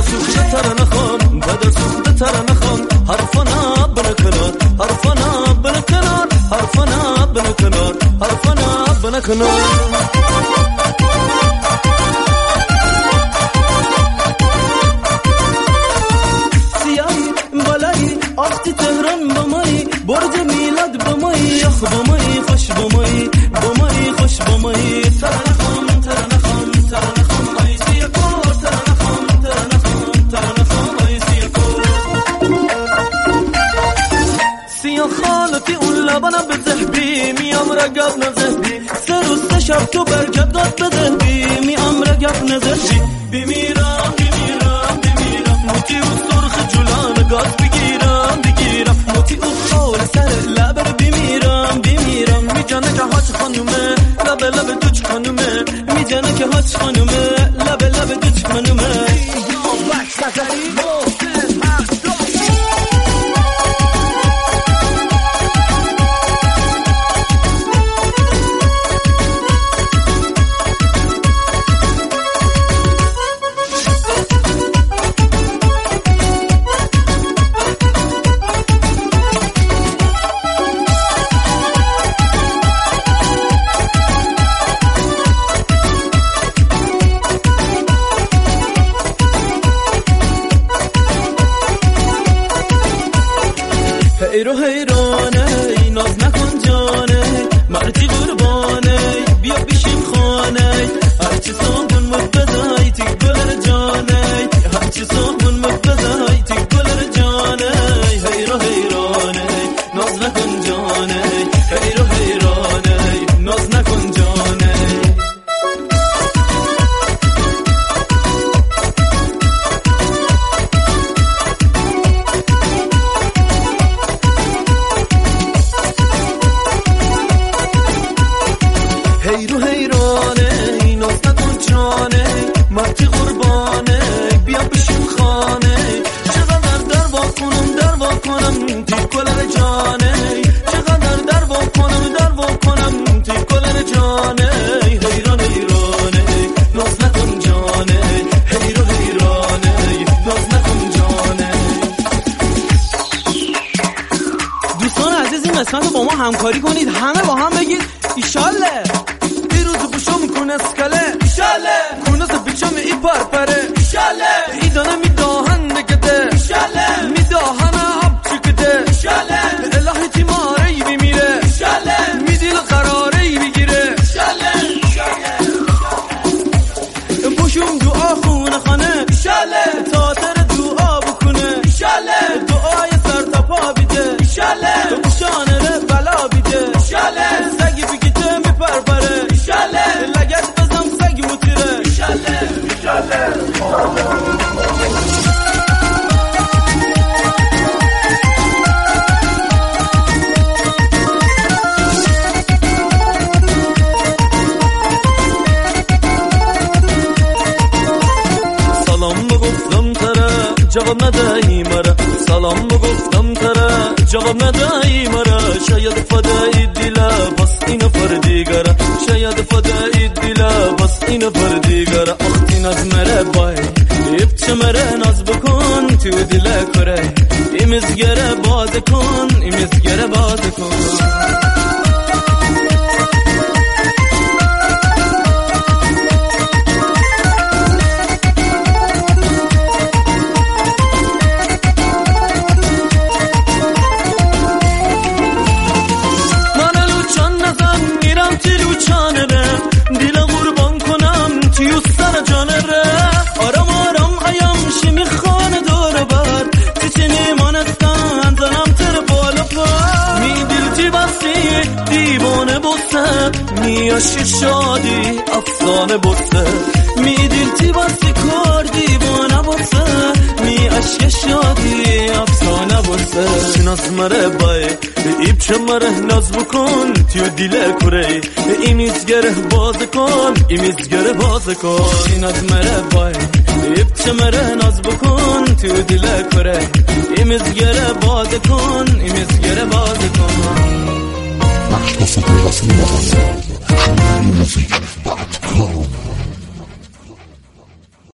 سوخته ترانه خان بده سوخته ترانه خان حرفنا بنکنار حرفنا بنکنار حرفنا بنکنار حرفنا بنکنار آختی تهران بامایی برج میلاد بامایی آخ بامایی خوش بامایی بامایی خوش بامایی ترانه خان ترانه خان ترانه خان آی سیاکور ترانه خان ترانه خان ترانه خان آی سیاکور سیاه خالتی اون لبانم به ذهبی میام رگب نزهبی سه روز سه شب تو برگرد داد به ذهبی میام رگب نزهبی بمیرم بمیرم بمیرم موتی و سرخ جولان گاز بگیرم بگیرم موتی و خال سر لبر بمیرم بمیرم میجانه که حاج خانومه لب لب دوچ خانومه میجانه که حاج خانومه لب لب دوچ خانومه ایرو حیرانه ناز نکن جانه مرتی قربانه بیا بیشیم خانه هرچی سامون مبدای تی گلر جانه هرچی سامون مبدای تی گلر جانه ایرو حیرانه ناز نکن جانه ایرو حیرانه ناز نکن جانه ایرو حیرانه ناز نکن جانه مرتی قربانه بیا بشیم خانه چقدر در وا کنم تی گلر جانه چقدر در وا کنم تی گلر جانه حیران حیرانه ناز نکن جانه ایرو حیرانه ناز نکن جانه دوستان عزیز این قسمت رو با ما همکاری کنید همه با هم بگید ایشالله اسکله ایشاله کونس بیچم ای پرپره ایشاله ایدانه میداهن نگده ایشاله میداهن آب چکده ایشاله الهی تیماره بیمیره ایشاله میدیل قراره بگیره ایشاله پشم دعا خونه خانه ایشاله تاتر دعا بکنه ایشاله دعای سر تا پا بیده ایشاله بشانه ره بلا بیده ایشاله سگی بگیده میپرپره ایشاله سلام بگفتم تره جواب ندهی مرا سلام بگفتم تره جواب ندهی مرا شاید فدای دیلا بس این پر دیگره شاید فدای دیلا بس این پر دیگره اختی ناز مره بای ایبچه مره ناز بکن تو دیل کره ایمزگره باز کن ایمزگره باز کن دیل قربان کنم تیو سر جانه ره آرام آرام ایام شمی خانه دور بر چه نیمانستان زنم تر بالا پر می دل تی بسی دیوانه بسه می عشق شادی افسانه بسه می دل تی بسی کار دیوانه بسه می عشق شادی افسانه بسه ناز مره بای ایب چه مره ناز بکن تیو دیل کره ایمیزگره باز کن ایمیزگره باز کن ناز مره بای ایب چه مره ناز بکن تیو دیل کره ایمیزگره باز کن ایمیزگره باز کن